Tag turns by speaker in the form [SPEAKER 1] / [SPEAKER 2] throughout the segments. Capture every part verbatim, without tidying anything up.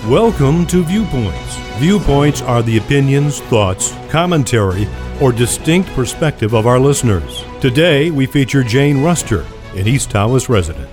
[SPEAKER 1] Welcome to Viewpoints. Viewpoints are the opinions, thoughts, commentary, or distinct perspective of our listeners. Today, we feature Jane Ruster, an East Tawas resident.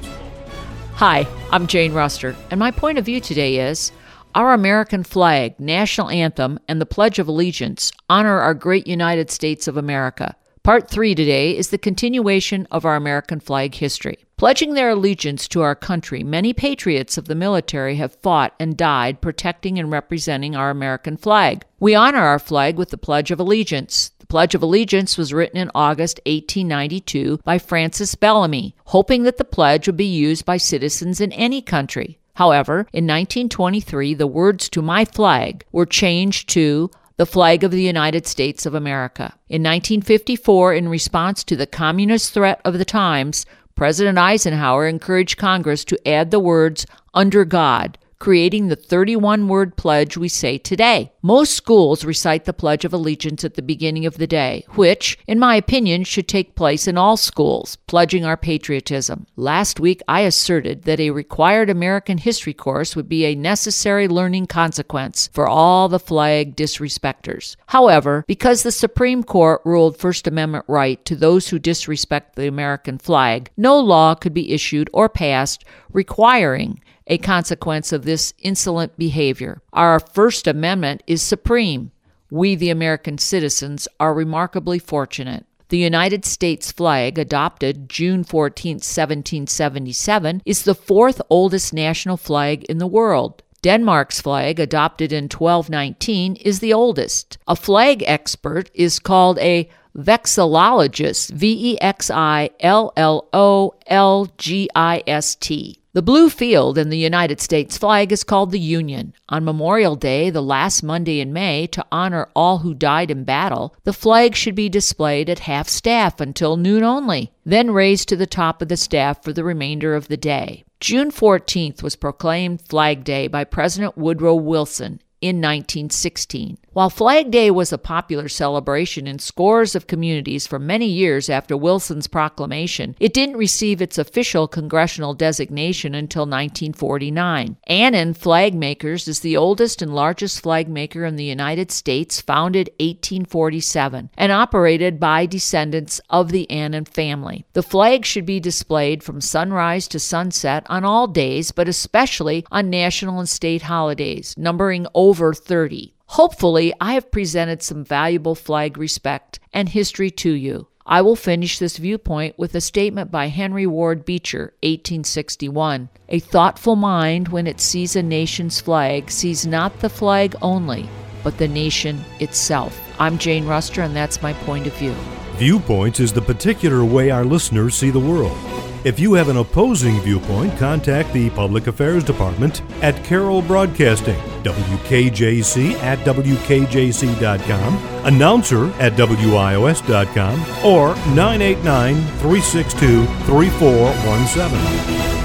[SPEAKER 2] Hi, I'm Jane Ruster, and my point of view today is our American flag, national anthem, and the Pledge of Allegiance honor our great United States of America. Part three today is the continuation of our American flag history. Pledging their allegiance to our country, many patriots of the military have fought and died protecting and representing our American flag. We honor our flag with the Pledge of Allegiance. The Pledge of Allegiance was written in August eighteen ninety-two by Francis Bellamy, hoping that the pledge would be used by citizens in any country. However, in nineteen twenty-three, the words to my flag were changed to the flag of the United States of America. In nineteen fifty-four, in response to the communist threat of the times, President Eisenhower encouraged Congress to add the words, "under God," creating the thirty-one word pledge we say today. Most schools recite the Pledge of Allegiance at the beginning of the day, which, in my opinion, should take place in all schools, pledging our patriotism. Last week, I asserted that a required American history course would be a necessary learning consequence for all the flag disrespecters. However, because the Supreme Court ruled First Amendment right to those who disrespect the American flag, no law could be issued or passed requiring a consequence of this insolent behavior. Our First Amendment is supreme. We, the American citizens, are remarkably fortunate. The United States flag, adopted June fourteenth, seventeen seventy-seven, is the fourth oldest national flag in the world. Denmark's flag, adopted in twelve nineteen, is the oldest. A flag expert is called a vexillologist, V E X I L L O L G I S T. The blue field in the United States flag is called the Union. On Memorial Day, the last Monday in May, to honor all who died in battle, the flag should be displayed at half-staff until noon only, then raised to the top of the staff for the remainder of the day. June fourteenth was proclaimed Flag Day by President Woodrow Wilson in nineteen sixteen. While Flag Day was a popular celebration in scores of communities for many years after Wilson's proclamation, it didn't receive its official congressional designation until nineteen forty-nine. Annan Flag Makers is the oldest and largest flag maker in the United States, founded eighteen forty-seven, and operated by descendants of the Annan family. The flag should be displayed from sunrise to sunset on all days, but especially on national and state holidays, numbering over thirty. Hopefully, I have presented some valuable flag respect and history to you. I will finish this viewpoint with a statement by Henry Ward Beecher, eighteen sixty-one. A thoughtful mind, when it sees a nation's flag, sees not the flag only, but the nation itself. I'm Jane Ruster, and that's my point of view.
[SPEAKER 1] Viewpoints is the particular way our listeners see the world. If you have an opposing viewpoint, contact the Public Affairs Department at Carroll Broadcasting, W K J C at W K J C dot com, announcer at W I O S dot com, or nine eight nine, three six two, three four one seven.